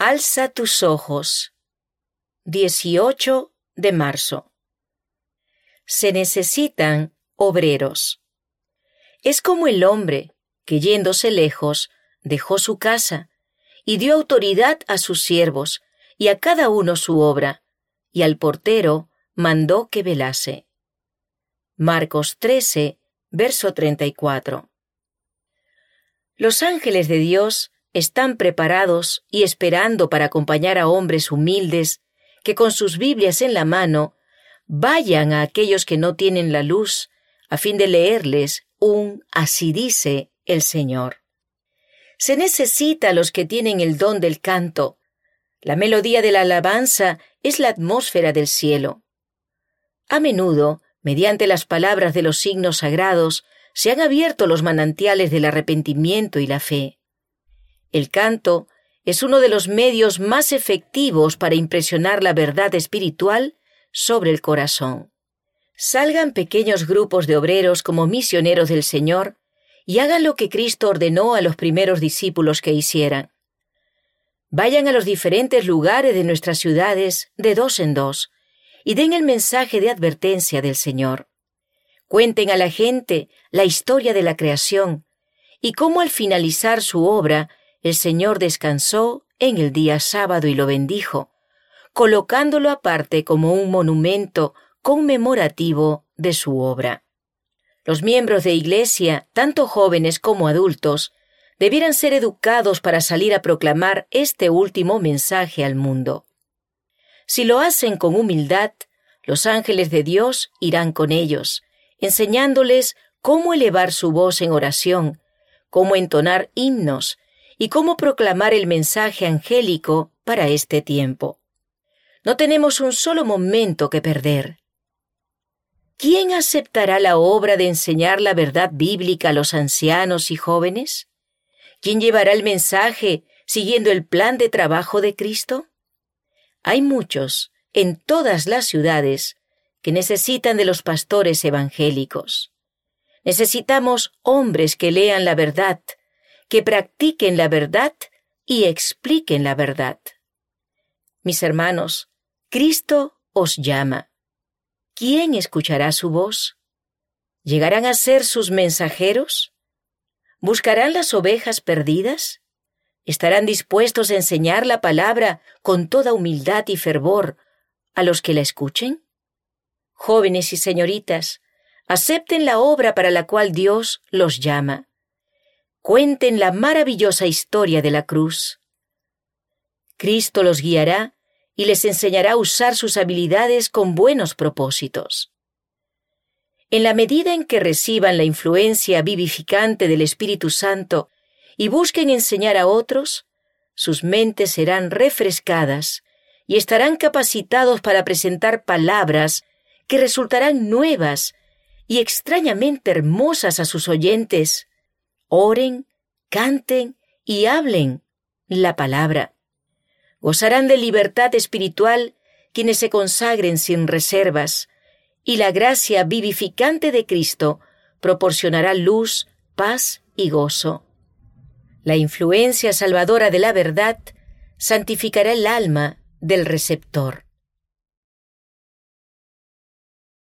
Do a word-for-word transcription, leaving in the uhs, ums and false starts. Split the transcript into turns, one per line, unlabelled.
Alza tus ojos. dieciocho de marzo. Se necesitan obreros. Es como el hombre que, yéndose lejos, dejó su casa y dio autoridad a sus siervos y a cada uno su obra, y al portero mandó que velase. Marcos trece, verso treinta y cuatro. Los ángeles de Dios están preparados y esperando para acompañar a hombres humildes que con sus Biblias en la mano vayan a aquellos que no tienen la luz a fin de leerles un «Así dice el Señor». Se necesita a los que tienen el don del canto. La melodía de la alabanza es la atmósfera del cielo. A menudo, mediante las palabras de los signos sagrados, se han abierto los manantiales del arrepentimiento y la fe. El canto es uno de los medios más efectivos para impresionar la verdad espiritual sobre el corazón. Salgan pequeños grupos de obreros como misioneros del Señor y hagan lo que Cristo ordenó a los primeros discípulos que hicieran. Vayan a los diferentes lugares de nuestras ciudades de dos en dos y den el mensaje de advertencia del Señor. Cuenten a la gente la historia de la creación y cómo al finalizar su obra el Señor descansó en el día sábado y lo bendijo, colocándolo aparte como un monumento conmemorativo de su obra. Los miembros de iglesia, tanto jóvenes como adultos, debieran ser educados para salir a proclamar este último mensaje al mundo. Si lo hacen con humildad, los ángeles de Dios irán con ellos, enseñándoles cómo elevar su voz en oración, cómo entonar himnos y cómo proclamar el mensaje angélico para este tiempo. No tenemos un solo momento que perder. ¿Quién aceptará la obra de enseñar la verdad bíblica a los ancianos y jóvenes? ¿Quién llevará el mensaje siguiendo el plan de trabajo de Cristo? Hay muchos en todas las ciudades que necesitan de los pastores evangélicos. Necesitamos hombres que lean la verdad, que practiquen la verdad y expliquen la verdad. Mis hermanos, Cristo os llama. ¿Quién escuchará su voz? ¿Llegarán a ser sus mensajeros? ¿Buscarán las ovejas perdidas? ¿Estarán dispuestos a enseñar la palabra con toda humildad y fervor a los que la escuchen? Jóvenes y señoritas, acepten la obra para la cual Dios los llama. Cuenten la maravillosa historia de la cruz. Cristo los guiará y les enseñará a usar sus habilidades con buenos propósitos. En la medida en que reciban la influencia vivificante del Espíritu Santo y busquen enseñar a otros, sus mentes serán refrescadas y estarán capacitados para presentar palabras que resultarán nuevas y extrañamente hermosas a sus oyentes. Oren, canten y hablen la palabra. Gozarán de libertad espiritual quienes se consagren sin reservas, y la gracia vivificante de Cristo proporcionará luz, paz y gozo. La influencia salvadora de la verdad santificará el alma del receptor.